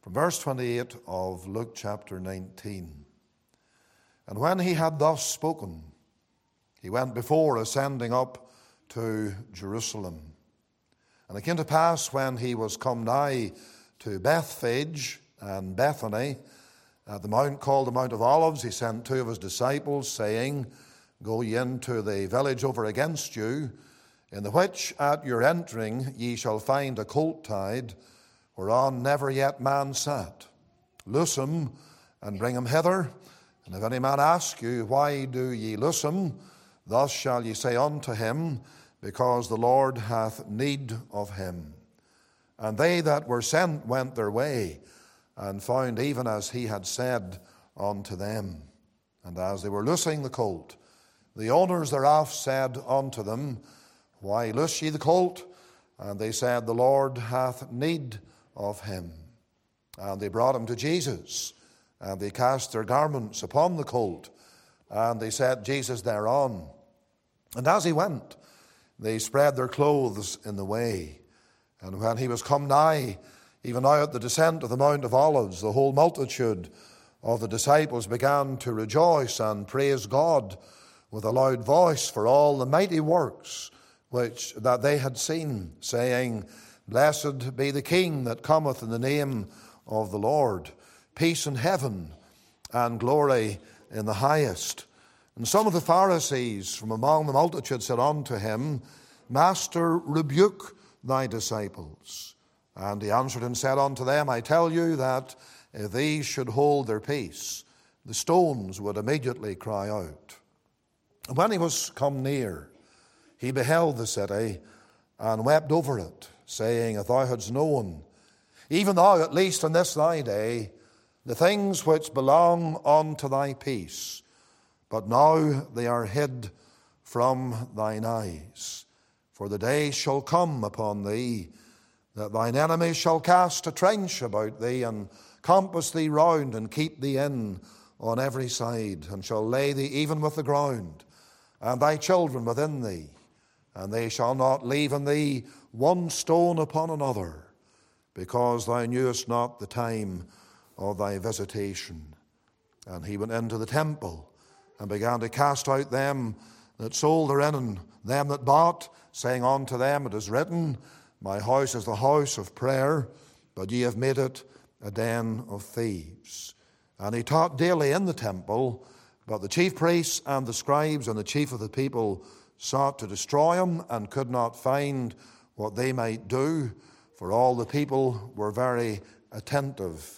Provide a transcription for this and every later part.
From verse 28 of Luke chapter 19. And when he had thus spoken, he went before, ascending up to Jerusalem. And it came to pass, when he was come nigh to Bethphage and Bethany, at the mount called the Mount of Olives, he sent two of his disciples, saying, Go ye into the village over against you, in the which at your entering ye shall find a colt tied, whereon never yet man sat. Loose him, and bring him hither. And if any man ask you, Why do ye loose him? Thus shall ye say unto him, Because the Lord hath need of him. And they that were sent went their way, and found even as he had said unto them. And as they were loosing the colt, the owners thereof said unto them, Why loose ye the colt? And they said, The Lord hath need of him. And they brought him to Jesus, and they cast their garments upon the colt, and they set Jesus thereon. And as he went, they spread their clothes in the way. And when he was come nigh, even now at the descent of the Mount of Olives, the whole multitude of the disciples began to rejoice and praise God with a loud voice for all the mighty works which that they had seen, saying, Blessed be the King that cometh in the name of the Lord, peace in heaven and glory in the highest. And some of the Pharisees from among the multitude said unto him, Master, rebuke thy disciples. And he answered and said unto them, I tell you that if these should hold their peace, the stones would immediately cry out. And when he was come near, he beheld the city and wept over it, saying, If thou hadst known, even thou at least in this thy day, the things which belong unto thy peace, but now they are hid from thine eyes. For the day shall come upon thee, that thine enemies shall cast a trench about thee, and compass thee round, and keep thee in on every side, and shall lay thee even with the ground, and thy children within thee, and they shall not leave in thee one stone upon another, because thou knewest not the time of thy visitation. And he went into the temple, and began to cast out them that sold therein, them that bought, saying unto them, It is written, My house is the house of prayer, but ye have made it a den of thieves. And he taught daily in the temple, but the chief priests and the scribes and the chief of the people sought to destroy him, and could not find what they might do, for all the people were very attentive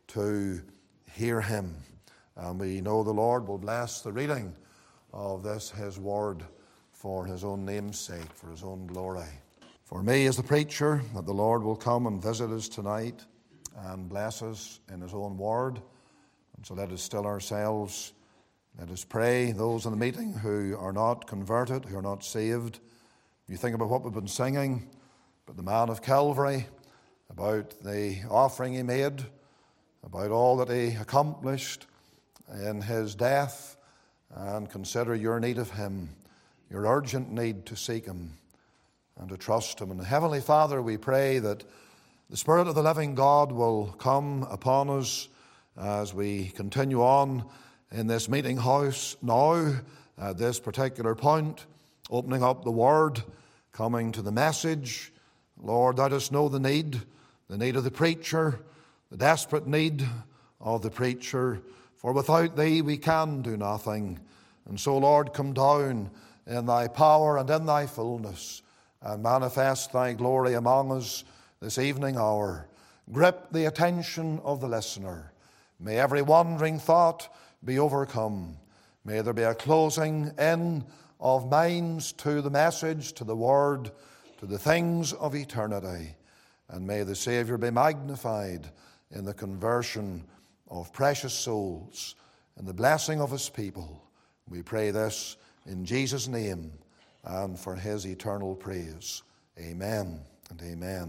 to hear him. And we know the Lord will bless the reading of this, his word, for his own name's sake, for his own glory. For me as the preacher, that the Lord will come and visit us tonight and bless us in his own word. And so let us still ourselves. Let us pray. Those in the meeting who are not converted, who are not saved, you think about what we've been singing, about the man of Calvary, about the offering he made, about all that he accomplished in his death, and consider your need of him, your urgent need to seek him and to trust him. And Heavenly Father, we pray that the Spirit of the living God will come upon us as we continue on in this meeting house now, at this particular point, opening up the Word, coming to the message. Lord, let us know the need of the preacher, the desperate need of the preacher, for without thee we can do nothing. And so, Lord, come down in thy power and in thy fullness, and manifest thy glory among us this evening hour. Grip the attention of the listener. May every wandering thought be overcome. May there be a closing in of minds to the message, to the word, to the things of eternity. And may the Savior be magnified in the conversion of precious souls and the blessing of his people. We pray this in Jesus' name and for his eternal praise. Amen and amen.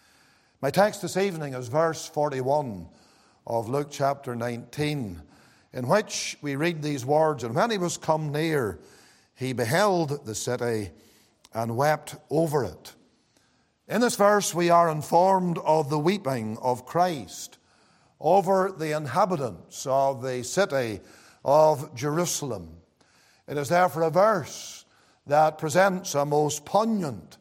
My text this evening is verse 41 of Luke chapter 19, in which we read these words, And when he was come near, he beheld the city and wept over it. In this verse we are informed of the weeping of Christ over the inhabitants of the city of Jerusalem. It is therefore a verse that presents a most poignant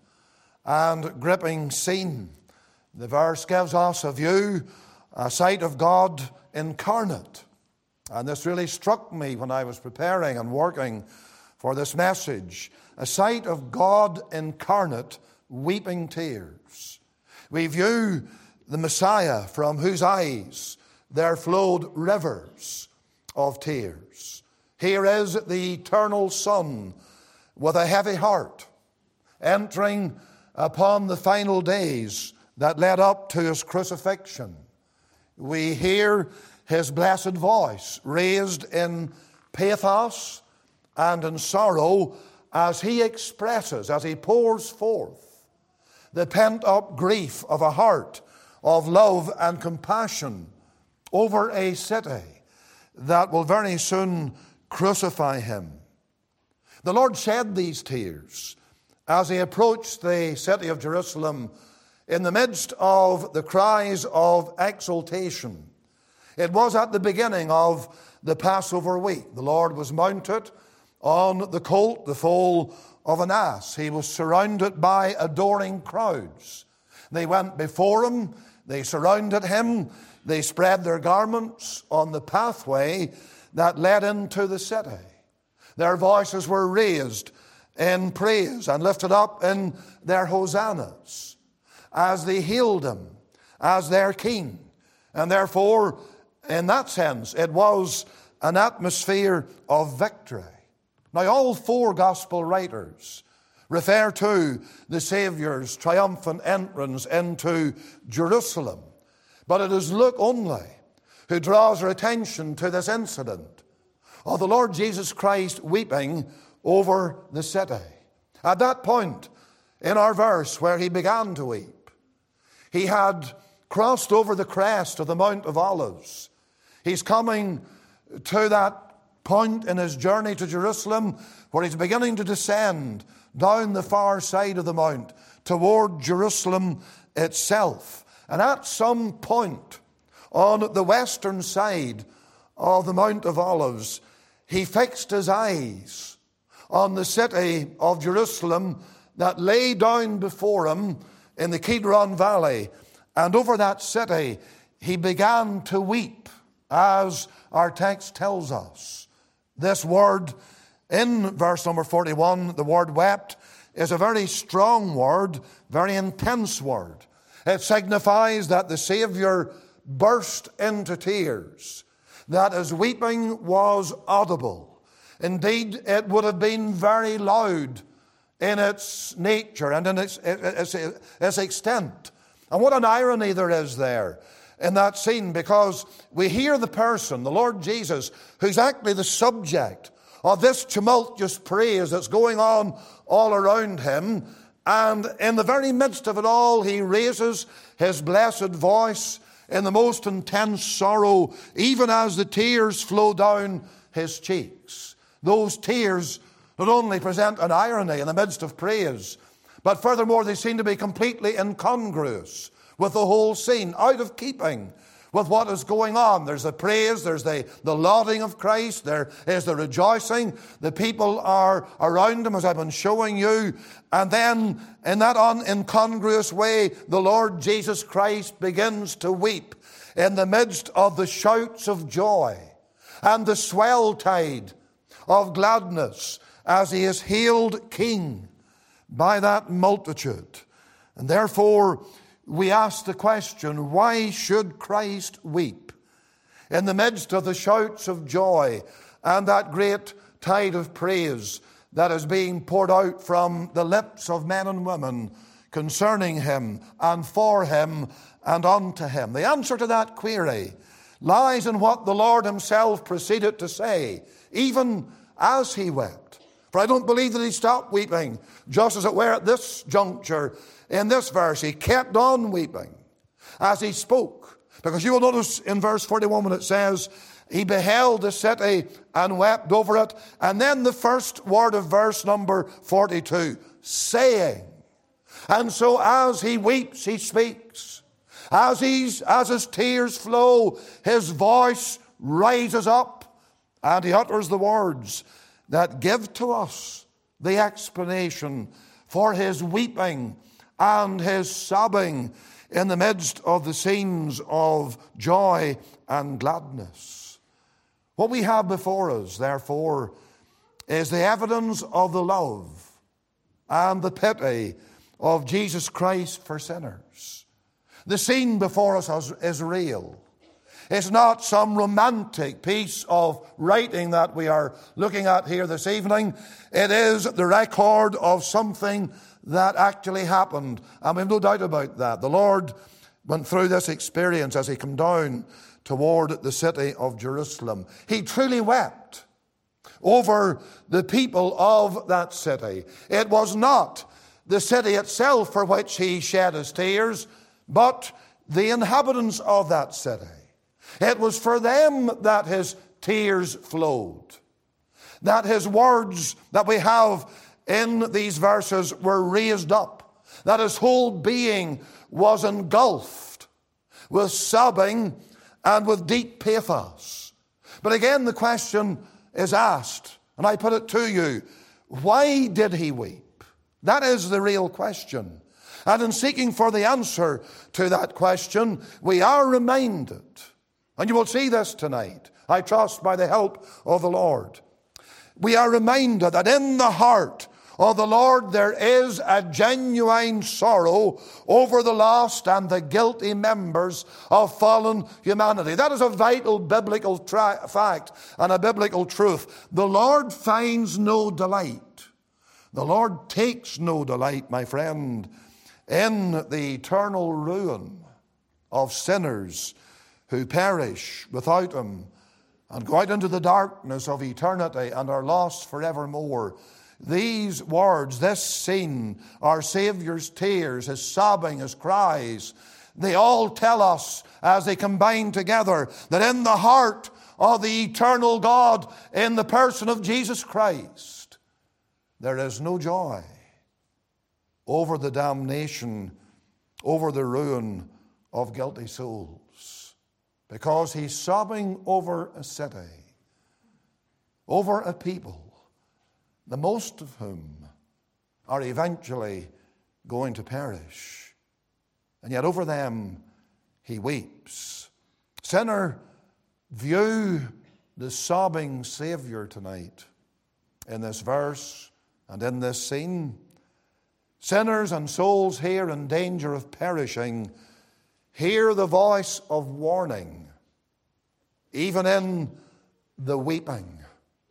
and gripping scene. The verse gives us a view, a sight of God incarnate. And this really struck me when I was preparing and working for this message. A sight of God incarnate weeping tears. We view the Messiah from whose eyes there flowed rivers of tears. Here is the eternal Son with a heavy heart, entering upon the final days that led up to his crucifixion. We hear his blessed voice raised in pathos and in sorrow as he expresses, as he pours forth the pent-up grief of a heart of love and compassion over a city that will very soon crucify him. The Lord shed these tears as he approached the city of Jerusalem in the midst of the cries of exultation. It was at the beginning of the Passover week. The Lord was mounted on the colt, the foal of an ass. He was surrounded by adoring crowds. They went before him, they surrounded him, they spread their garments on the pathway that led into the city. Their voices were raised in praise and lifted up in their hosannas as they hailed him as their king. And therefore, in that sense, it was an atmosphere of victory. Now, all four gospel writers refer to the Saviour's triumphant entrance into Jerusalem. But it is Luke only who draws our attention to this incident of the Lord Jesus Christ weeping over the city. At that point in our verse where he began to weep, he had crossed over the crest of the Mount of Olives. He's coming to that point in his journey to Jerusalem where he's beginning to descend down the far side of the mount toward Jerusalem itself. And at some point on the western side of the Mount of Olives, he fixed his eyes on the city of Jerusalem that lay down before him in the Kidron Valley. And over that city, he began to weep, as our text tells us. This word in verse number 41, the word wept, is a very strong word, very intense word. It signifies that the Savior burst into tears, that his weeping was audible. Indeed, it would have been very loud in its nature and in its extent. And what an irony there is there in that scene, because we hear the person, the Lord Jesus, who's actually the subject of this tumultuous praise that's going on all around him. And in the very midst of it all, he raises his blessed voice in the most intense sorrow, even as the tears flow down his cheeks. Those tears not only present an irony in the midst of praise, but furthermore, they seem to be completely incongruous with the whole scene, out of keeping with what is going on. There's the praise, there's the lauding of Christ, there is the rejoicing. The people are around him, as I've been showing you. And then, in that incongruous way, the Lord Jesus Christ begins to weep in the midst of the shouts of joy and the swell tide of gladness as he is hailed King by that multitude. And therefore, we ask the question, why should Christ weep in the midst of the shouts of joy and that great tide of praise that is being poured out from the lips of men and women concerning him and for him and unto him? The answer to that query lies in what the Lord himself proceeded to say, even as he wept. For I don't believe that he stopped weeping, just as it were at this juncture. In this verse, he kept on weeping as he spoke. Because you will notice in verse 41 when it says, he beheld the city and wept over it. And then the first word of verse number 42, saying. And so as he weeps, he speaks. As his tears flow, his voice rises up, and he utters the words that give to us the explanation for his weeping and his sobbing in the midst of the scenes of joy and gladness. What we have before us, therefore, is the evidence of the love and the pity of Jesus Christ for sinners. The scene before us is real. It's not some romantic piece of writing that we are looking at here this evening. It is the record of something that actually happened. And we have no doubt about that. The Lord went through this experience as he came down toward the city of Jerusalem. He truly wept over the people of that city. It was not the city itself for which he shed his tears, but the inhabitants of that city. It was for them that his tears flowed, that his words that we have in these verses were raised up, that his whole being was engulfed with sobbing and with deep pathos. But again, the question is asked, and I put it to you, why did he weep? That is the real question. And in seeking for the answer to that question, we are reminded, and you will see this tonight, I trust by the help of the Lord. We are reminded that in the heart of the Lord there is a genuine sorrow over the lost and the guilty members of fallen humanity. That is a vital biblical fact and a biblical truth. The Lord finds no delight. The Lord takes no delight, my friend, in the eternal ruin of sinners who perish without him and go out into the darkness of eternity and are lost forevermore. These words, this scene, our Saviour's tears, his sobbing, his cries, they all tell us as they combine together that in the heart of the eternal God, in the person of Jesus Christ, there is no joy over the damnation, over the ruin of guilty souls. Because he's sobbing over a city, over a people, the most of whom are eventually going to perish. And yet over them he weeps. Sinner, view the sobbing Savior tonight in this verse and in this scene. Sinners and souls here in danger of perishing, hear the voice of warning, even in the weeping.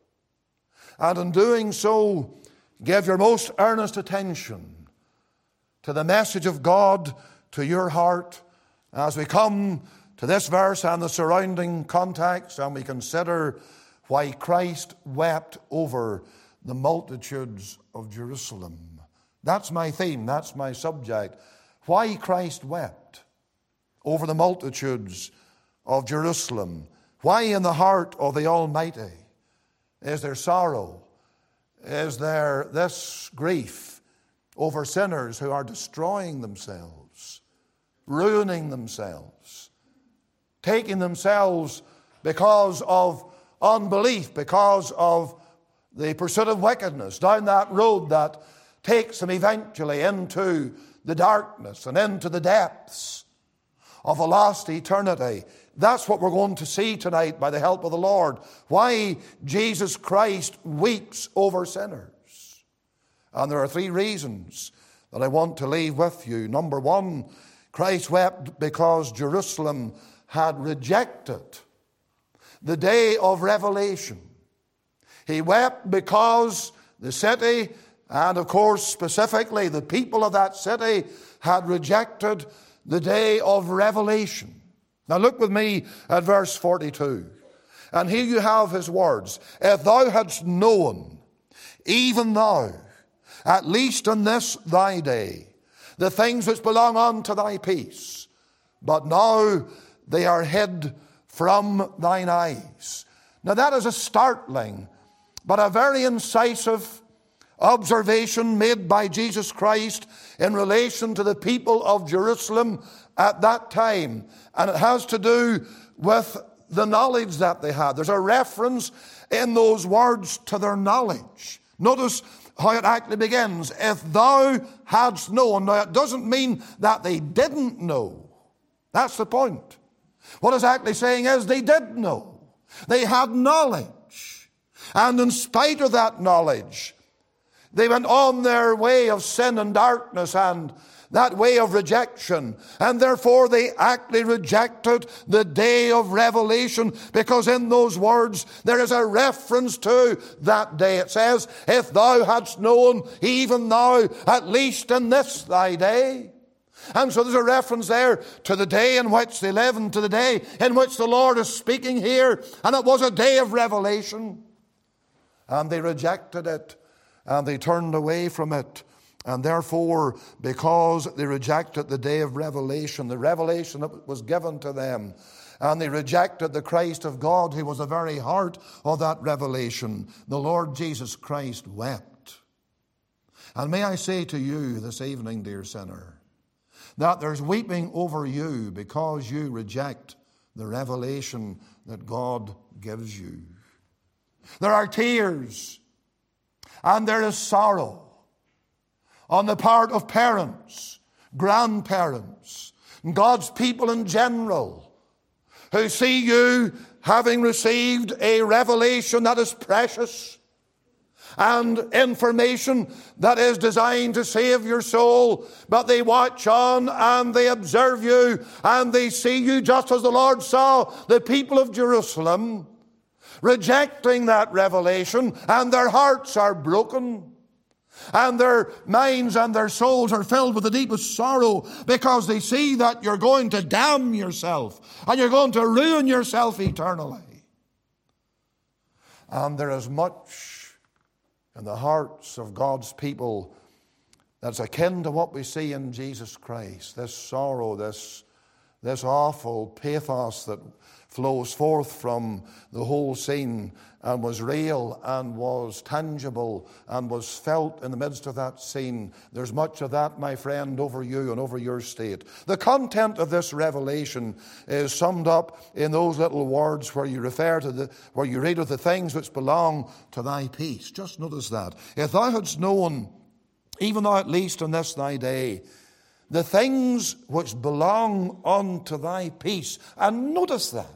And in doing so, give your most earnest attention to the message of God to your heart as we come to this verse and the surrounding context, and we consider why Christ wept over the multitudes of Jerusalem. That's my theme, that's my subject. Why Christ wept over the multitudes of Jerusalem. Why in the heart of the Almighty is there sorrow? Is there this grief over sinners who are destroying themselves, ruining themselves, taking themselves because of unbelief, because of the pursuit of wickedness, down that road that takes them eventually into the darkness and into the depths of a lost eternity. That's what we're going to see tonight by the help of the Lord. Why Jesus Christ weeps over sinners. And there are three reasons that I want to leave with you. Number one, Christ wept because Jerusalem had rejected the day of revelation. He wept because the city, and of course specifically the people of that city, had rejected the day of revelation. Now look with me at verse 42. And here you have his words. If thou hadst known, even thou, at least in this thy day, the things which belong unto thy peace, but now they are hid from thine eyes. Now that is a startling, but a very incisive observation made by Jesus Christ in relation to the people of Jerusalem at that time. And it has to do with the knowledge that they had. There's a reference in those words to their knowledge. Notice how it actually begins. If thou hadst known. Now it doesn't mean that they didn't know. That's the point. What it's actually saying is they did know. They had knowledge. And in spite of that knowledge, they went on their way of sin and darkness and that way of rejection. And therefore they actually rejected the day of revelation, because in those words there is a reference to that day. It says, if thou hadst known, even thou, at least in this thy day. And so there's a reference there to the day in which they live and to the day in which the Lord is speaking here. And it was a day of revelation. And they rejected it and they turned away from it. And therefore, because they rejected the day of revelation, the revelation that was given to them, and they rejected the Christ of God, who was the very heart of that revelation, the Lord Jesus Christ wept. And may I say to you this evening, dear sinner, that there's weeping over you because you reject the revelation that God gives you. There are tears and there is sorrow on the part of parents, grandparents, and God's people in general, who see you having received a revelation that is precious and information that is designed to save your soul, but they watch on and they observe you and they see you just as the Lord saw the people of Jerusalem rejecting that revelation, and their hearts are broken. And their minds and their souls are filled with the deepest sorrow, because they see that you're going to damn yourself and you're going to ruin yourself eternally. And there is much in the hearts of God's people that's akin to what we see in Jesus Christ. This sorrow, this awful pathos that flows forth from the whole scene and was real and was tangible and was felt in the midst of that scene. There's much of that, my friend, over you and over your state. The content of this revelation is summed up in those little words where you where you read of the things which belong to thy peace. Just notice that. If thou hadst known, even thou at least in this thy day, the things which belong unto thy peace. And notice that.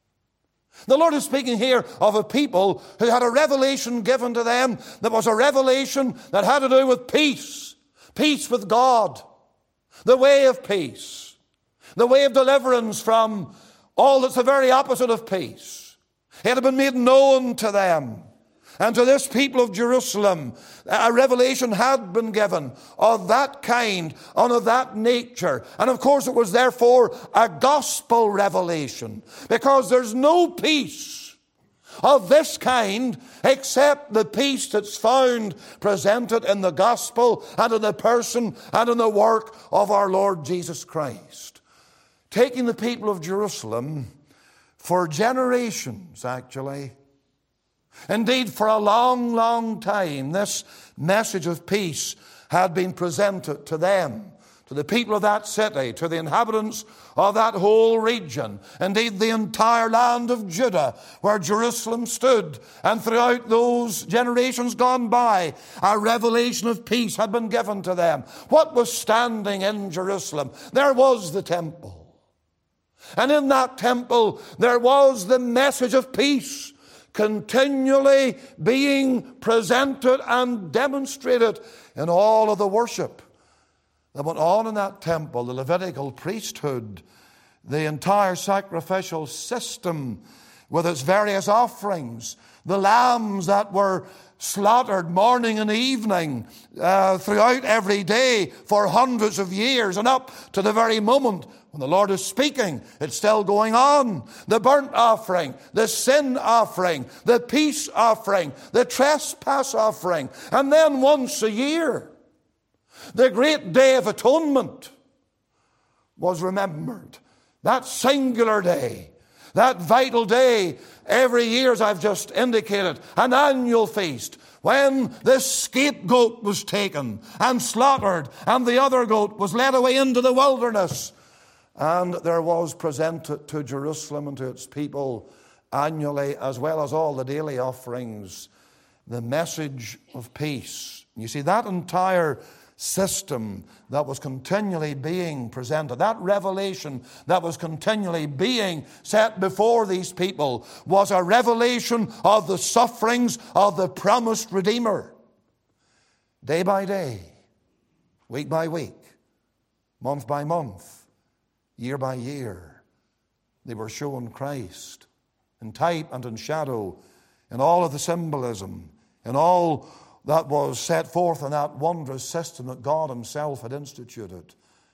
The Lord is speaking here of a people who had a revelation given to them that was a revelation that had to do with peace. Peace with God. The way of peace. The way of deliverance from all that's the very opposite of peace. It had been made known to them. And to this people of Jerusalem, a revelation had been given of that kind and of that nature. And of course it was therefore a gospel revelation, because there's no peace of this kind except the peace that's found presented in the gospel and in the person and in the work of our Lord Jesus Christ. Taking the people of Jerusalem for generations, actually, indeed, for a long, long time, this message of peace had been presented to them, to the people of that city, to the inhabitants of that whole region, indeed the entire land of Judah, where Jerusalem stood. And throughout those generations gone by, a revelation of peace had been given to them. What was standing in Jerusalem? There was the temple. And in that temple, there was the message of peace, continually being presented and demonstrated in all of the worship that went on in that temple, the Levitical priesthood, the entire sacrificial system with its various offerings, the lambs that were slaughtered morning and evening throughout every day for hundreds of years, and up to the very moment when the Lord is speaking, it's still going on. The burnt offering, the sin offering, the peace offering, the trespass offering. And then once a year, the great day of atonement was remembered. That singular day, that vital day, every year, as I've just indicated, an annual feast, when this scapegoat was taken and slaughtered, and the other goat was led away into the wilderness, and there was presented to Jerusalem and to its people annually, as well as all the daily offerings, the message of peace. You see, that entire system that was continually being presented, that revelation that was continually being set before these people, was a revelation of the sufferings of the promised Redeemer. Day by day, week by week, month by month, year by year, they were showing Christ in type and in shadow, in all of the symbolism, in all that was set forth in that wondrous system that God himself had instituted.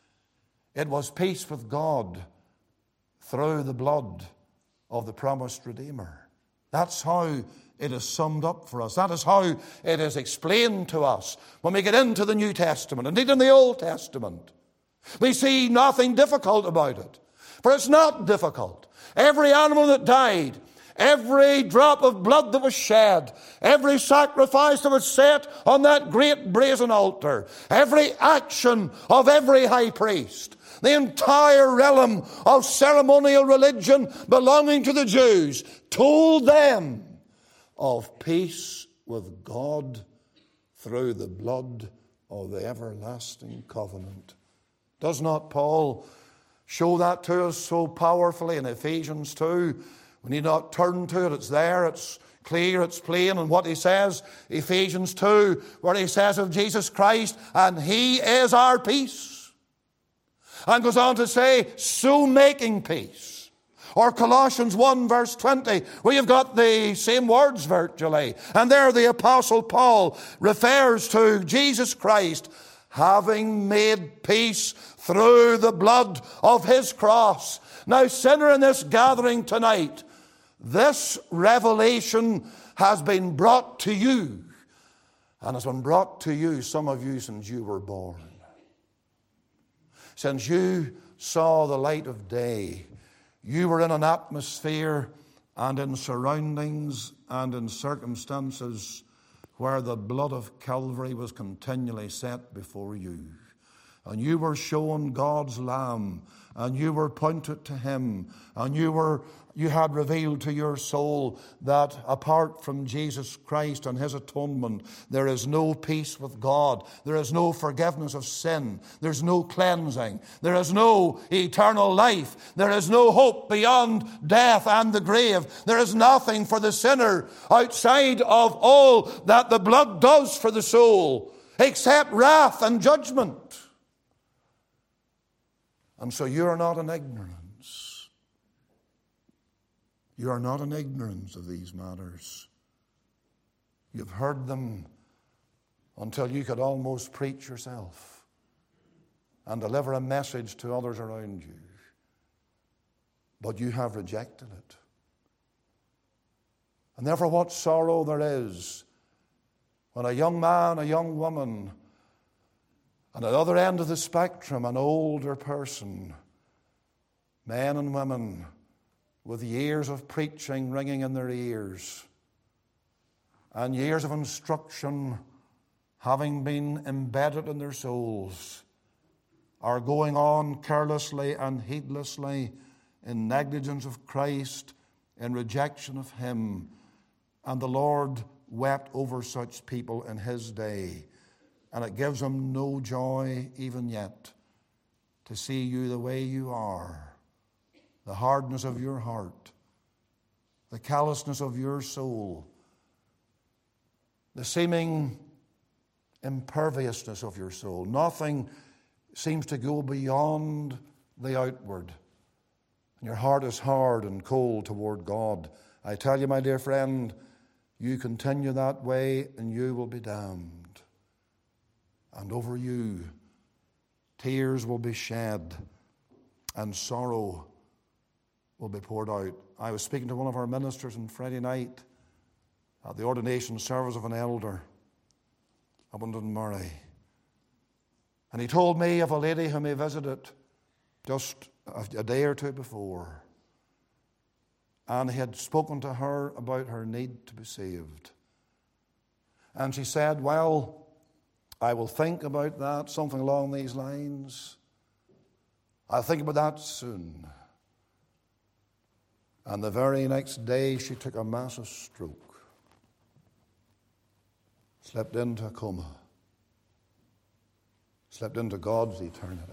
It was peace with God through the blood of the promised Redeemer. That's how it is summed up for us. That is how it is explained to us when we get into the New Testament. Indeed, in the Old Testament, we see nothing difficult about it. For it's not difficult. Every animal that died, every drop of blood that was shed, every sacrifice that was set on that great brazen altar, every action of every high priest, the entire realm of ceremonial religion belonging to the Jews, told them of peace with God through the blood of the everlasting covenant. Does not Paul show that to us so powerfully in Ephesians 2? We need not turn to it. It's there. It's clear. It's plain. And what he says, Ephesians 2, where he says of Jesus Christ, and he is our peace. And goes on to say, so making peace. Or Colossians 1 verse 20, where you've got the same words virtually. And there the Apostle Paul refers to Jesus Christ having made peace through the blood of his cross. Now, sinner, in this gathering tonight, this revelation has been brought to you, and has been brought to you, some of you, since you were born. Since you saw the light of day, you were in an atmosphere and in surroundings and in circumstances where the blood of Calvary was continually set before you. And you were shown God's Lamb, and you were pointed to him, and you had revealed to your soul that apart from Jesus Christ and his atonement, there is no peace with God. There is no forgiveness of sin. There's no cleansing. There is no eternal life. There is no hope beyond death and the grave. There is nothing for the sinner outside of all that the blood does for the soul, except wrath and judgment. And so you are not in ignorance. You are not in ignorance of these matters. You've heard them until you could almost preach yourself and deliver a message to others around you. But you have rejected it. And therefore, what sorrow there is when a young man, a young woman, and at the other end of the spectrum, an older person, men and women with years of preaching ringing in their ears and years of instruction having been embedded in their souls, are going on carelessly and heedlessly in negligence of Christ, in rejection of him. And the Lord wept over such people in his day. And it gives him no joy even yet to see you the way you are, the hardness of your heart, the callousness of your soul, the seeming imperviousness of your soul. Nothing seems to go beyond the outward. And your heart is hard and cold toward God. I tell you, my dear friend, you continue that way and you will be damned. And over you, tears will be shed and sorrow will be poured out. I was speaking to one of our ministers on Friday night at the ordination service of an elder up in Dunmurray. And he told me of a lady whom he visited just a day or two before. And he had spoken to her about her need to be saved. And she said, well, I will think about that, something along these lines. I'll think about that soon. And the very next day she took a massive stroke, slipped into a coma, slipped into God's eternity.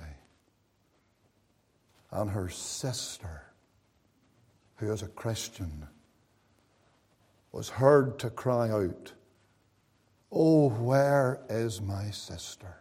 And her sister, who is a Christian, was heard to cry out, "Oh, where is my sister?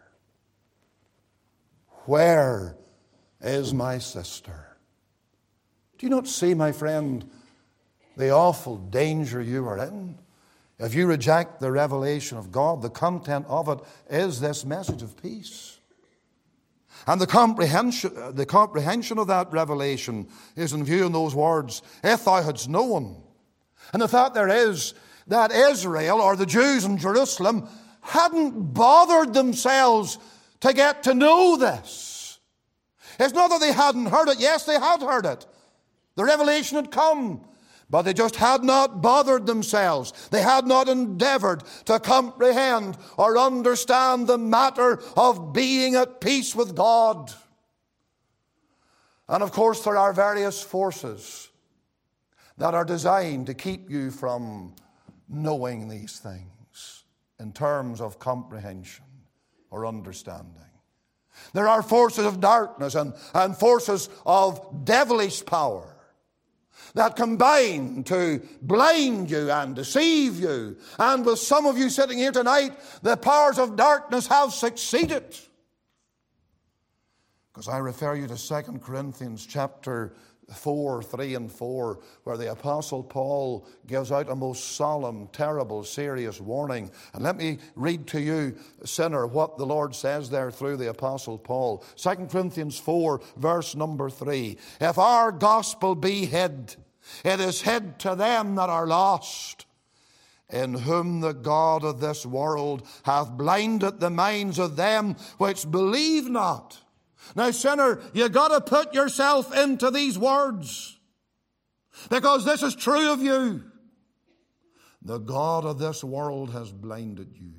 Where is my sister?" Do you not see, my friend, the awful danger you are in? If you reject the revelation of God, the content of it is this message of peace. And the comprehension of that revelation is in view in those words, "If thou hadst known." And the fact there is that Israel, or the Jews in Jerusalem, hadn't bothered themselves to get to know this. It's not that they hadn't heard it. Yes, they had heard it. The revelation had come. But they just had not bothered themselves. They had not endeavored to comprehend or understand the matter of being at peace with God. And of course, there are various forces that are designed to keep you from knowing these things in terms of comprehension or understanding. There are forces of darkness and forces of devilish power that combine to blind you and deceive you. And with some of you sitting here tonight, the powers of darkness have succeeded. Because I refer you to 2 Corinthians chapter 4, 3 and 4, where the Apostle Paul gives out a most solemn, terrible, serious warning. And let me read to you, sinner, what the Lord says there through the Apostle Paul. 2 Corinthians 4, verse number 3. "If our gospel be hid, it is hid to them that are lost, in whom the God of this world hath blinded the minds of them which believe not." Now, sinner, you've got to put yourself into these words, because this is true of you. The God of this world has blinded you.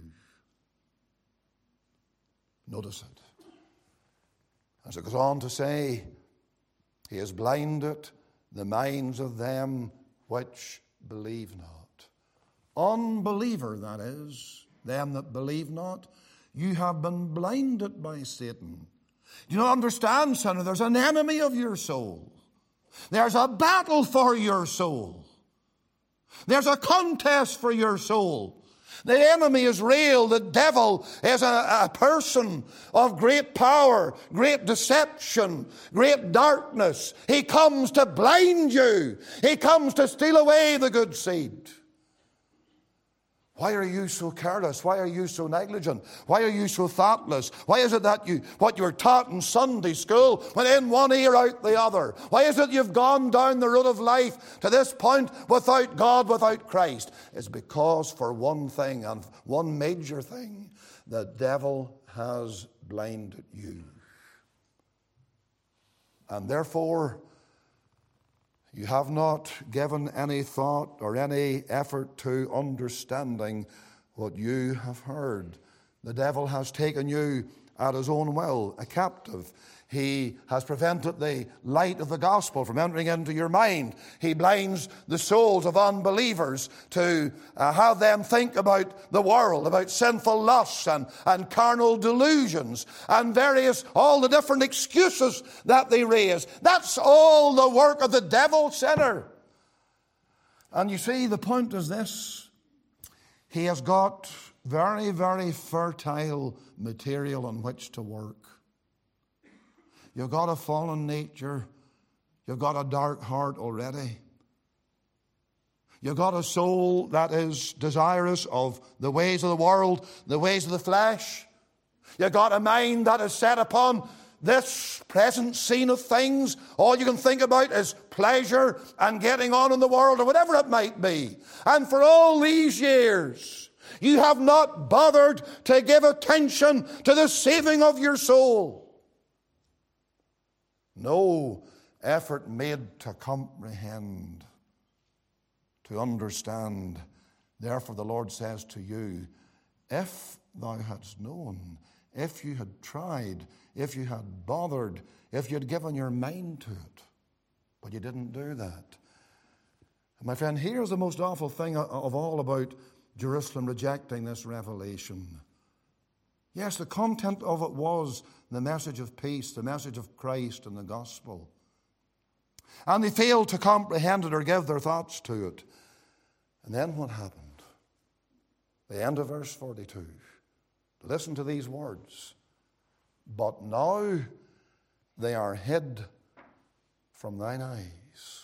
Notice it. As it goes on to say, He has blinded the minds of them which believe not. Unbeliever, that is, them that believe not. You have been blinded by Satan. Do you not understand, sinner? There's an enemy of your soul. There's a battle for your soul. There's a contest for your soul. The enemy is real. The devil is a person of great power, great deception, great darkness. He comes to blind you. He comes to steal away the good seed. Why are you so careless? Why are you so negligent? Why are you so thoughtless? Why is it that what you were taught in Sunday school went in one ear, out the other? Why is it you've gone down the road of life to this point without God, without Christ? It's because for one thing, and one major thing, the devil has blinded you. And therefore, you have not given any thought or any effort to understanding what you have heard. The devil has taken you at his own will, a captive. He has prevented the light of the gospel from entering into your mind. He blinds the souls of unbelievers to have them think about the world, about sinful lusts and carnal delusions and all the different excuses that they raise. That's all the work of the devil, sinner. And you see, the point is this. He has got very, very fertile material on which to work. You've got a fallen nature. You've got a dark heart already. You've got a soul that is desirous of the ways of the world, the ways of the flesh. You've got a mind that is set upon this present scene of things. All you can think about is pleasure and getting on in the world, or whatever it might be. And for all these years, you have not bothered to give attention to the saving of your soul. No effort made to comprehend, to understand. Therefore the Lord says to you, if thou hadst known, if you had tried, if you had bothered, if you had given your mind to it. But you didn't do that. And my friend, here's the most awful thing of all about Jerusalem rejecting this revelation. Yes, the content of it was the message of peace, the message of Christ and the gospel. And they failed to comprehend it or give their thoughts to it. And then what happened? The end of verse 42. Listen to these words. But now they are hid from thine eyes.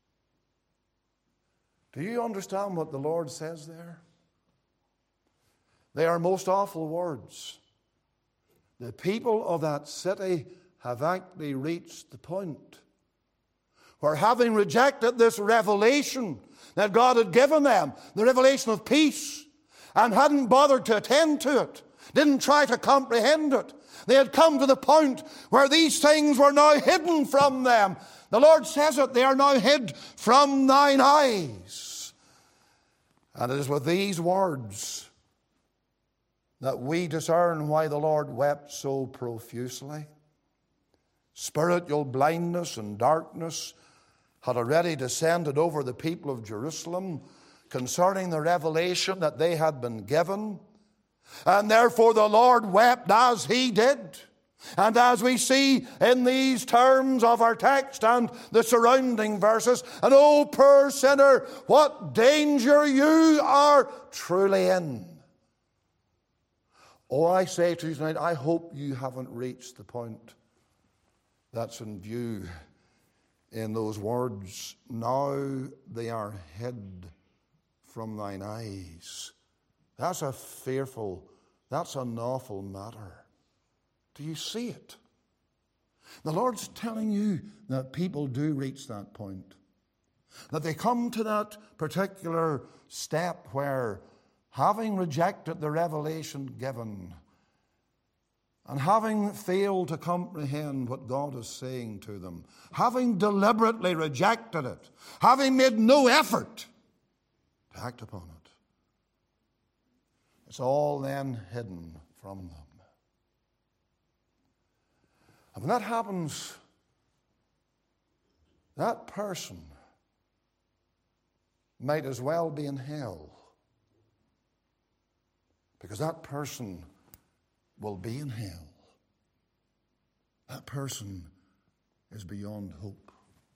Do you understand what the Lord says there? They are most awful words. The people of that city have actually reached the point where, having rejected this revelation that God had given them, the revelation of peace, and hadn't bothered to attend to it, didn't try to comprehend it, they had come to the point where these things were now hidden from them. The Lord says it, they are now hid from thine eyes. And it is with these words that we discern why the Lord wept so profusely. Spiritual blindness and darkness had already descended over the people of Jerusalem concerning the revelation that they had been given. And therefore the Lord wept as he did. And as we see in these terms of our text and the surrounding verses, and oh, poor sinner, what danger you are truly in. Oh, I say to you tonight, I hope you haven't reached the point that's in view in those words. Now they are hid from thine eyes. That's a fearful, that's an awful matter. Do you see it? The Lord's telling you that people do reach that point. That they come to that particular step where, having rejected the revelation given, and having failed to comprehend what God is saying to them, having deliberately rejected it, having made no effort to act upon it, it's all then hidden from them. And when that happens, that person might as well be in hell, because that person will be in hell. That person is beyond hope.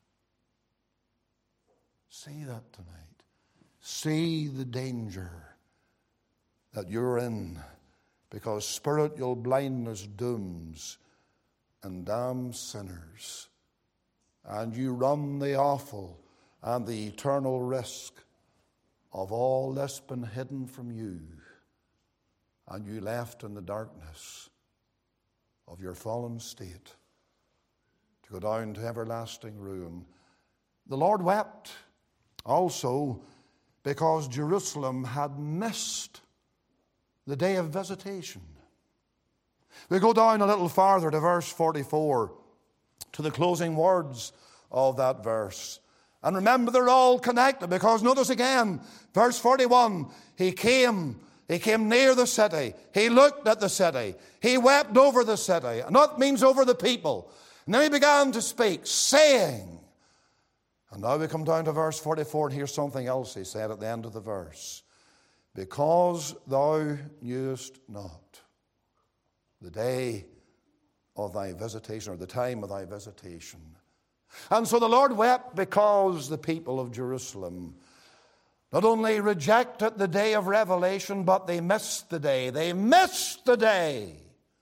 See that tonight. See the danger that you're in, because spiritual blindness dooms and damns sinners. And you run the awful and the eternal risk of all this been hidden from you, and you left in the darkness of your fallen state to go down to everlasting ruin. The Lord wept also because Jerusalem had missed the day of visitation. We go down a little farther to verse 44, to the closing words of that verse. And remember, they're all connected, because notice again, verse 41, He came near the city. He looked at the city. He wept over the city. And that means over the people. And then he began to speak, saying, and now we come down to verse 44, and here's something else he said at the end of the verse. Because thou knewest not the day of thy visitation, or the time of thy visitation. And so the Lord wept because the people of Jerusalem not only rejected the day of revelation, but they missed the day. They missed the day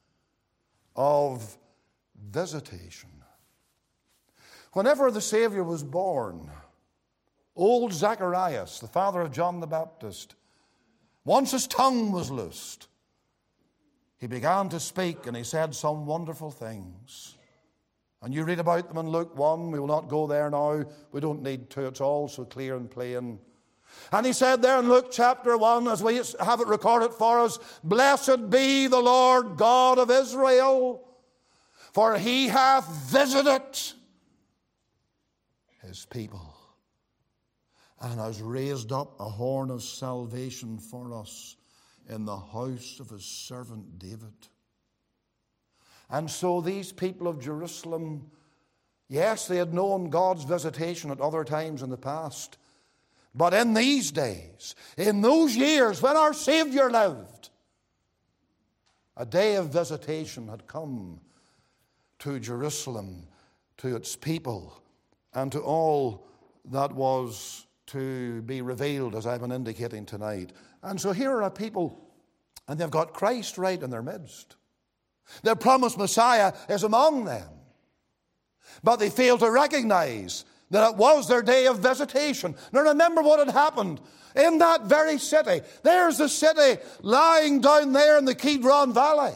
of visitation. Whenever the Savior was born, old Zacharias, the father of John the Baptist, once his tongue was loosed, he began to speak, and he said some wonderful things. And you read about them in Luke 1. We will not go there now. We don't need to. It's all so clear and plain. And he said there in Luke chapter 1, as we have it recorded for us, Blessed be the Lord God of Israel, for he hath visited his people, and has raised up a horn of salvation for us in the house of his servant David. And so these people of Jerusalem, yes, they had known God's visitation at other times in the past. But in these days, in those years when our Savior lived, a day of visitation had come to Jerusalem, to its people, and to all that was to be revealed, as I've been indicating tonight. And so here are people, and they've got Christ right in their midst. Their promised Messiah is among them. But they fail to recognize that it was their day of visitation. Now remember what had happened in that very city. There's the city lying down there in the Kidron Valley.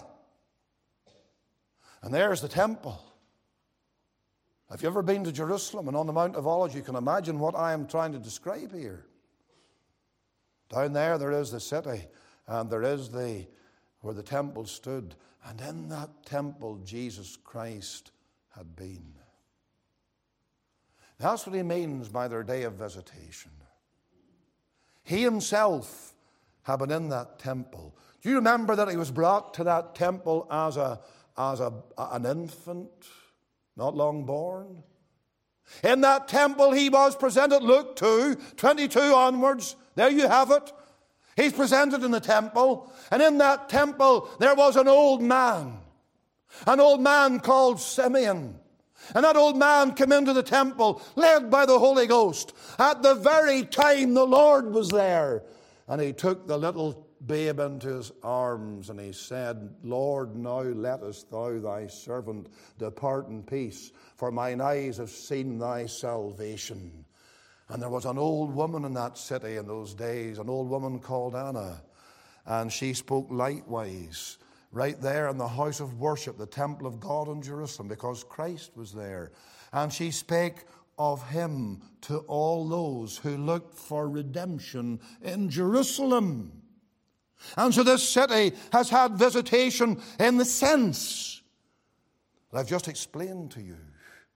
And there's the temple. Have you ever been to Jerusalem and on the Mount of Olives? You can imagine what I am trying to describe here. Down there is the city, and there is where the temple stood. And in that temple, Jesus Christ had been. That's what he means by their day of visitation. He himself had been in that temple. Do you remember that he was brought to that temple as an infant, not long born? In that temple he was presented, Luke 2:22 onwards. There you have it. He's presented in the temple, and in that temple there was an old man called Simeon. And that old man came into the temple, led by the Holy Ghost, at the very time the Lord was there. And he took the little babe into his arms, and he said, Lord, now lettest thou thy servant depart in peace, for mine eyes have seen thy salvation. And there was an old woman in that city in those days, an old woman called Anna, and she spoke likewise right there in the house of worship, the temple of God in Jerusalem, because Christ was there. And she spake of him to all those who looked for redemption in Jerusalem. And so this city has had visitation in the sense that I've just explained to you.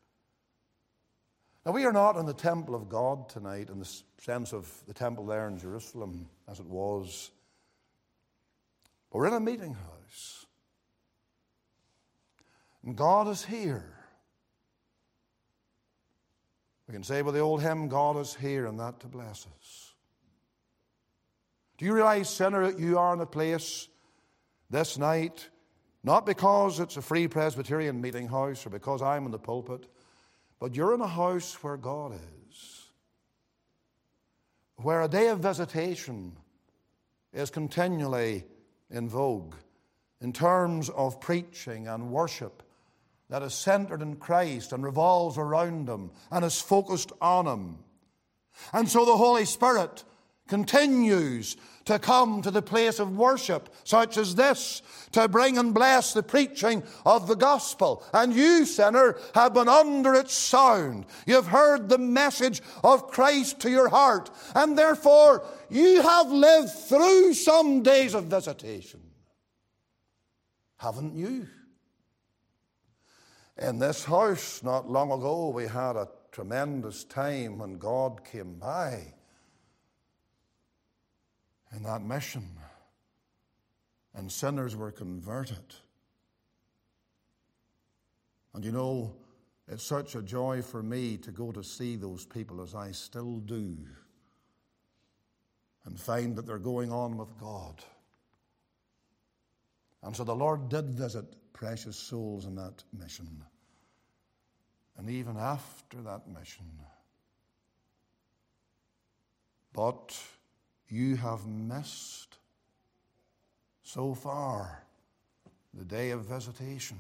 Now, we are not in the temple of God tonight in the sense of the temple there in Jerusalem as it was. But we're in a meeting house. And God is here. We can say with the old hymn, God is here, and that to bless us. Do you realize, sinner, that you are in a place this night, not because it's a Free Presbyterian meeting house or because I'm in the pulpit, but you're in a house where God is, where a day of visitation is continually in vogue in terms of preaching and worship that is centered in Christ and revolves around him and is focused on him. And so the Holy Spirit continues to come to the place of worship such as this to bring and bless the preaching of the gospel. And you, sinner, have been under its sound. You've heard the message of Christ to your heart, and therefore you have lived through some days of visitation. Haven't you? In this house not long ago we had a tremendous time when God came by in that mission, and sinners were converted. And you know, it's such a joy for me to go to see those people, as I still do, and find that they're going on with God. And so the Lord did visit precious souls in that mission. And even after that mission. But you have missed so far the day of visitation.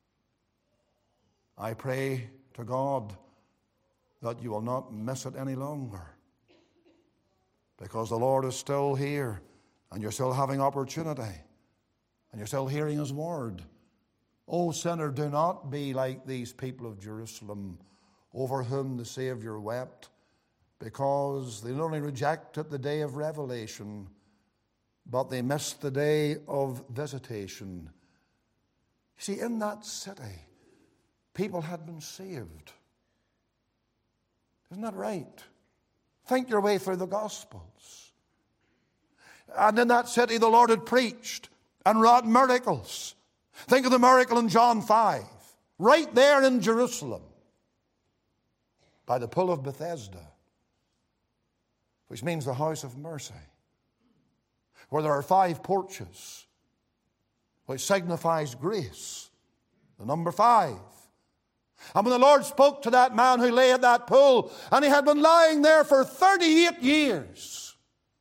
I pray to God that you will not miss it any longer, because the Lord is still here and you're still having opportunity and you're still hearing his word. Oh, sinner, do not be like these people of Jerusalem over whom the Savior wept, because they not only rejected the day of revelation, but they missed the day of visitation. You see, in that city, people had been saved. Isn't that right? Think your way through the Gospels. And in that city the Lord had preached and wrought miracles. Think of the miracle in John 5, right there in Jerusalem, by the pool of Bethesda, which means the house of mercy, where there are 5 porches, which signifies grace, the number 5. And when the Lord spoke to that man who lay at that pool, and he had been lying there for 38 years,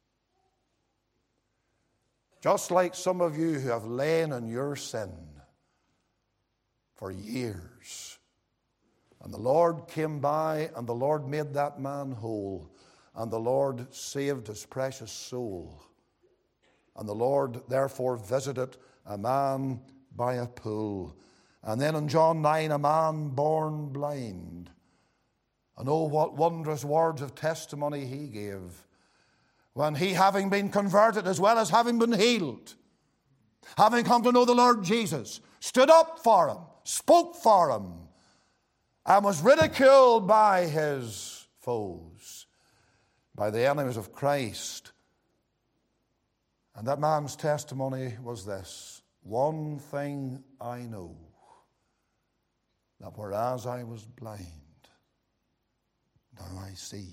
just like some of you who have lain in your sin for years, and the Lord came by, and the Lord made that man whole, and the Lord saved his precious soul, and the Lord therefore visited a man by a pool. And then in John 9, a man born blind. And oh, what wondrous words of testimony he gave, when he, having been converted as well as having been healed, having come to know the Lord Jesus, stood up for him, spoke for him, and was ridiculed by his foes, by the enemies of Christ. And that man's testimony was this: one thing I know, that whereas I was blind, now I see.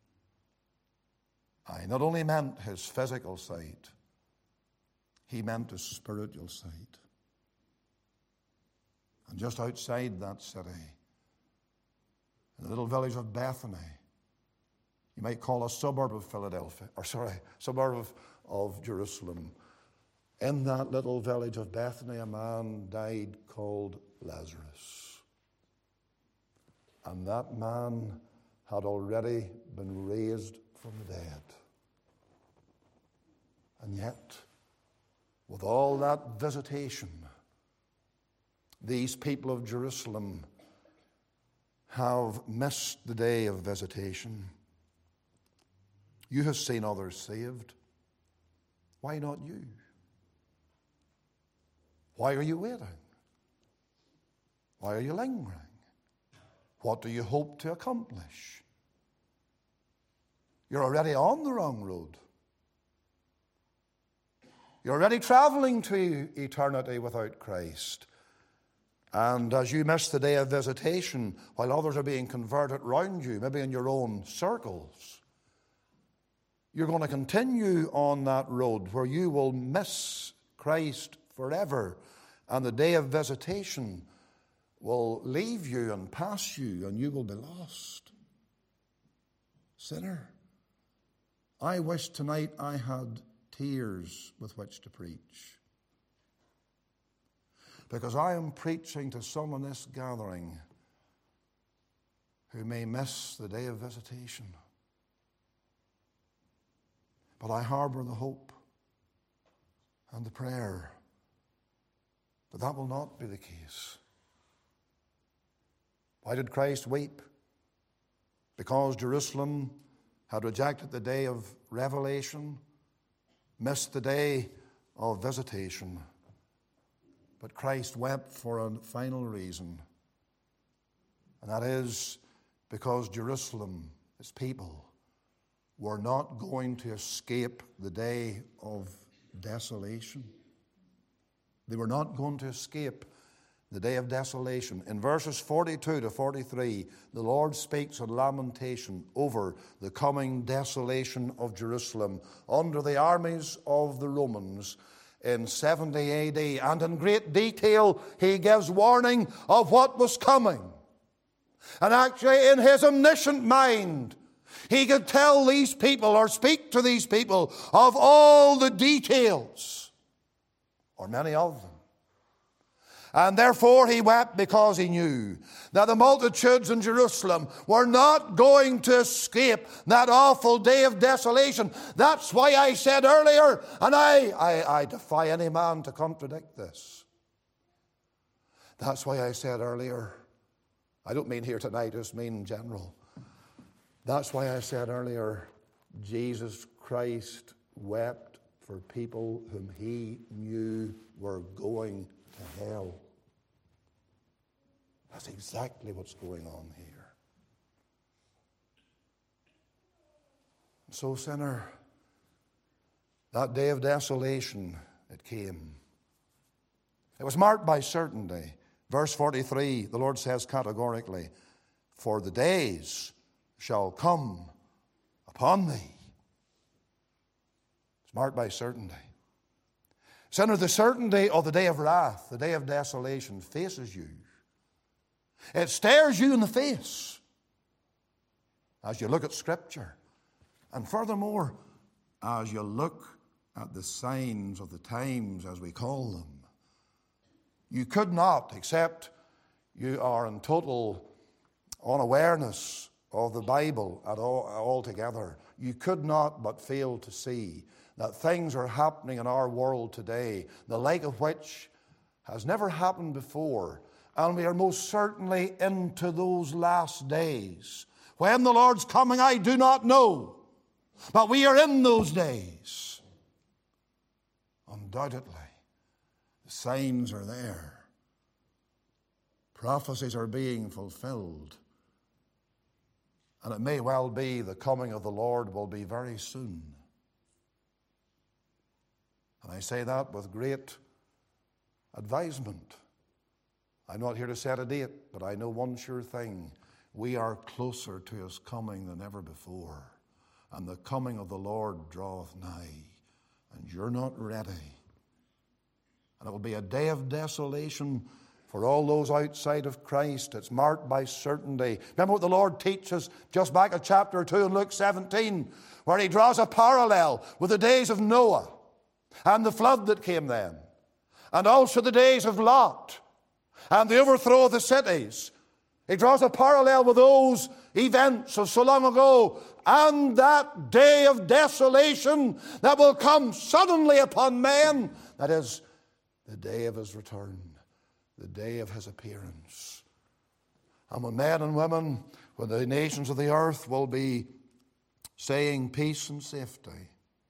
I not only meant his physical sight, he meant his spiritual sight. And just outside that city, in the little village of Bethany, you might call a suburb of suburb of Jerusalem, in that little village of Bethany, a man died called Lazarus. And that man had already been raised from the dead. And yet, with all that visitation, these people of Jerusalem have missed the day of visitation. You have seen others saved. Why not you? Why are you waiting? Why are you lingering? What do you hope to accomplish? You're already on the wrong road. You're already traveling to eternity without Christ. And as you miss the day of visitation, while others are being converted round you, maybe in your own circles, you're going to continue on that road where you will miss Christ forever. And the day of visitation will leave you and pass you, and you will be lost. Sinner, I wish tonight I had tears with which to preach, because I am preaching to some in this gathering who may miss the day of visitation. But I harbor the hope and the prayer that that will not be the case. Why did Christ weep? Because Jerusalem had rejected the day of revelation, missed the day of visitation. But Christ wept for a final reason, and that is because Jerusalem, its people, were not going to escape the day of desolation. They were not going to escape the day of desolation. In verses 42 to 43, the Lord speaks in lamentation over the coming desolation of Jerusalem under the armies of the Romans in 70 AD. And in great detail, he gives warning of what was coming. And actually, in his omniscient mind, he could tell these people or speak to these people of all the details, or many of them. And therefore he wept because he knew that the multitudes in Jerusalem were not going to escape that awful day of desolation. That's why I said earlier, and I defy any man to contradict this. That's why I said earlier, I don't mean here tonight, I just mean in general. That's why I said earlier, Jesus Christ wept for people whom he knew were going to hell. That's exactly what's going on here. So, sinner, That day of desolation, it came. It was marked by certainty. Verse 43, the Lord says categorically, "For the days shall come upon thee." It's marked by certainty. Sinner, the certainty of the day of wrath, the day of desolation, faces you. It stares you in the face as you look at Scripture. And furthermore, as you look at the signs of the times, as we call them, you could not, except you are in total unawareness of the Bible altogether, you could not but fail to see that things are happening in our world today, the like of which has never happened before. And we are most certainly into those last days. When the Lord's coming, I do not know. But we are in those days. Undoubtedly, the signs are there. Prophecies are being fulfilled. And it may well be the coming of the Lord will be very soon. And I say that with great advisement. I'm not here to set a date, but I know one sure thing. We are closer to his coming than ever before. And the coming of the Lord draweth nigh. And you're not ready. And it will be a day of desolation for all those outside of Christ. It's marked by certainty. Remember what the Lord teaches just back at chapter 2 in Luke 17, where he draws a parallel with the days of Noah and the flood that came then, and also the days of Lot and the overthrow of the cities. He draws a parallel with those events of so long ago and that day of desolation that will come suddenly upon men. That is the day of his return, the day of his appearance. And when men and women, when the nations of the earth will be saying peace and safety,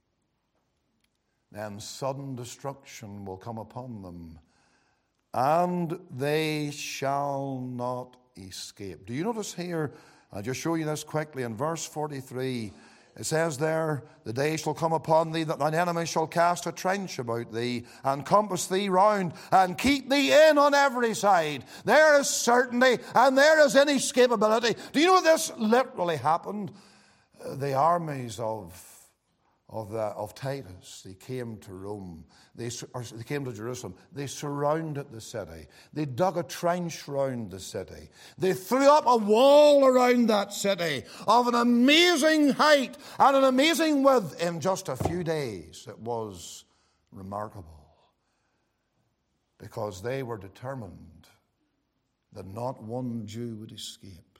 then sudden destruction will come upon them, and they shall not escape. Do you notice here, I'll just show you this quickly, in verse 43, it says there, "The day shall come upon thee that thine enemies shall cast a trench about thee, and compass thee round, and keep thee in on every side." There is certainty, and there is inescapability. Do you know this literally happened? The armies of Titus, they came to Rome. They came to Jerusalem. They surrounded the city. They dug a trench round the city. They threw up a wall around that city of an amazing height and an amazing width in just a few days. It was remarkable because they were determined that not one Jew would escape.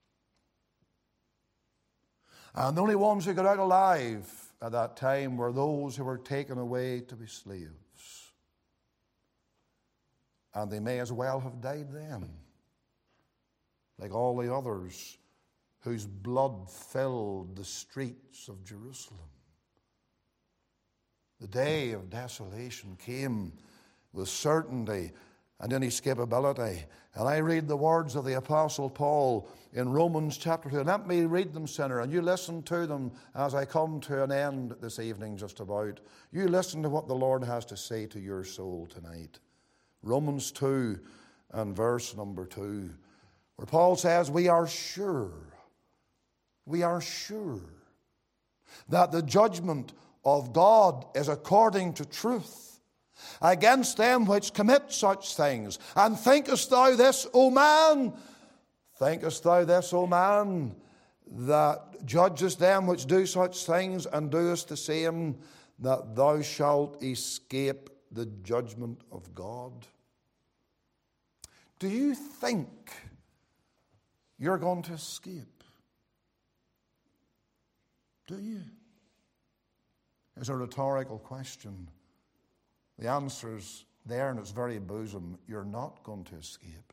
And the only ones who got out alive at that time were those who were taken away to be slaves. And they may as well have died then, like all the others whose blood filled the streets of Jerusalem. The day of desolation came with certainty and inescapability. And I read the words of the Apostle Paul in Romans chapter 2. Let me read them, sinner, and you listen to them as I come to an end this evening just about. You listen to what the Lord has to say to your soul tonight. Romans 2 and verse number 2, where Paul says, we are sure that the judgment of God is according to truth against them which commit such things. And thinkest thou this, O man, that judgest them which do such things, and doest the same, that thou shalt escape the judgment of God? Do you think you're going to escape? Do you? It's a rhetorical question. The answer's there in its very bosom. You're not going to escape.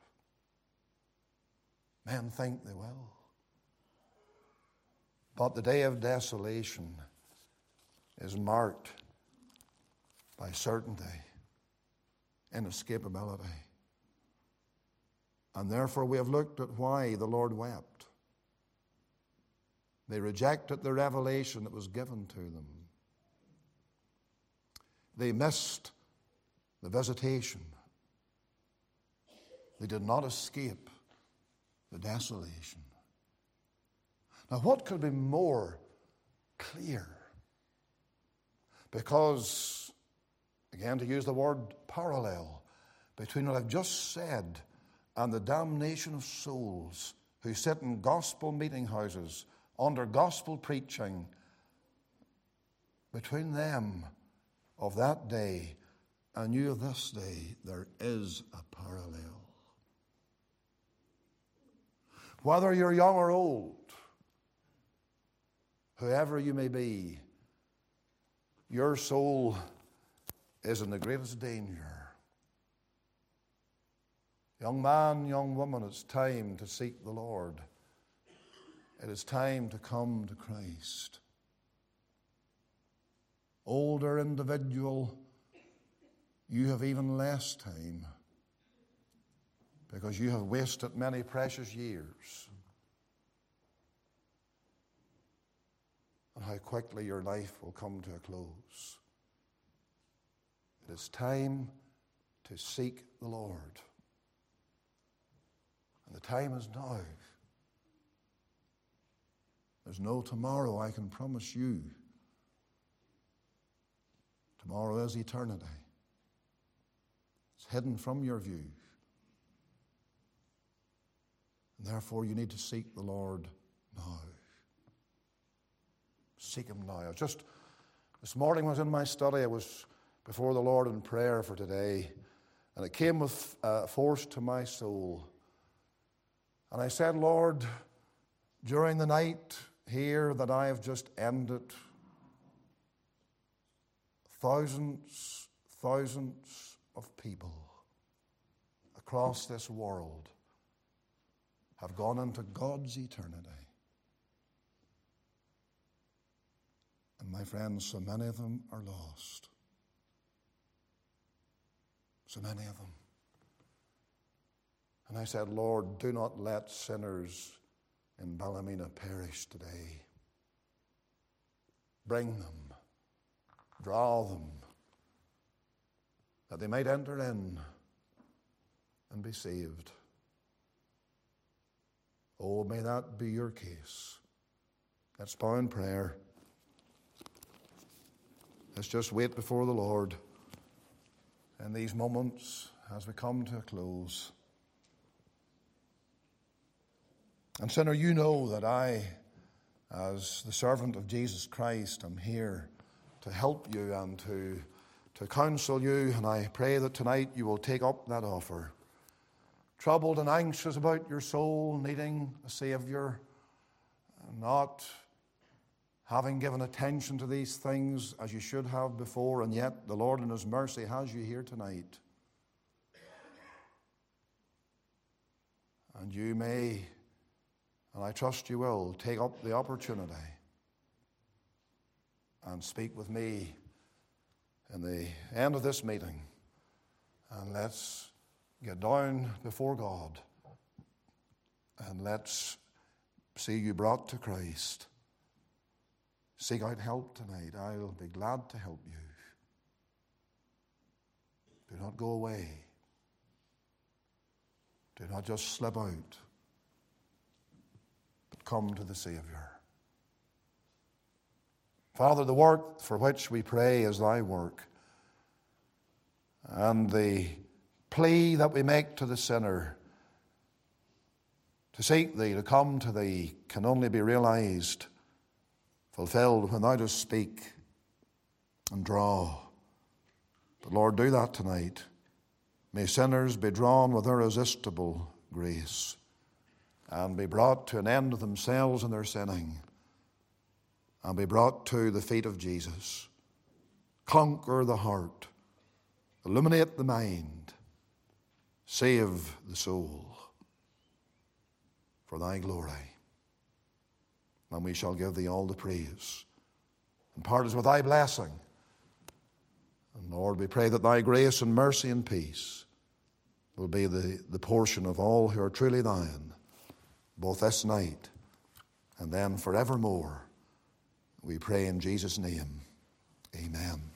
Men think they will. But the day of desolation is marked by certainty, inescapability. And therefore we have looked at why the Lord wept. They rejected the revelation that was given to them. They missed the visitation. They did not escape the desolation. Now, what could be more clear? Because, again, to use the word parallel, between what I've just said and the damnation of souls who sit in gospel meeting houses under gospel preaching, between them of that day and you of this day, there is a parallel. Whether you're young or old, whoever you may be, your soul is in the greatest danger. Young man, young woman, it's time to seek the Lord. It is time to come to Christ. Older individual, you have even less time because you have wasted many precious years. And how quickly your life will come to a close. It is time to seek the Lord. And the time is now. There's no tomorrow, I can promise you. Tomorrow is eternity. It's hidden from your view. And therefore you need to seek the Lord now. Seek Him now. Just this morning when I was in my study, I was before the Lord in prayer for today, and it came with force to my soul. And I said, Lord, during the night here that I have just ended, thousands of people across this world have gone into God's eternity. And my friends, so many of them are lost. So many of them. And I said, Lord, do not let sinners in Ballymena perish today. Bring them, draw them, that they might enter in and be saved. Oh, may that be your case. Let's bow in prayer. Let's just wait before the Lord in these moments as we come to a close. And sinner, you know that I, as the servant of Jesus Christ, am here to help you and to counsel you. And I pray that tonight you will take up that offer. Troubled and anxious about your soul, needing a Savior, not having given attention to these things as you should have before, and yet the Lord in His mercy has you here tonight. And you may, and I trust you will, take up the opportunity and speak with me in the end of this meeting. And let's get down before God and let's see you brought to Christ. Seek out help tonight. I'll be glad to help you. Do not go away. Do not just slip out, but come to the Savior. Father, the work for which we pray is thy work. And the plea that we make to the sinner to seek thee, to come to thee, can only be realized, fulfilled when thou dost speak and draw. But Lord, do that tonight. May sinners be drawn with irresistible grace and be brought to an end of themselves and their sinning and be brought to the feet of Jesus. Conquer the heart, illuminate the mind, save the soul for thy glory. And we shall give thee all the praise. And part us with thy blessing. And Lord, we pray that thy grace and mercy and peace will be the portion of all who are truly thine, both this night and then forevermore. We pray in Jesus' name. Amen.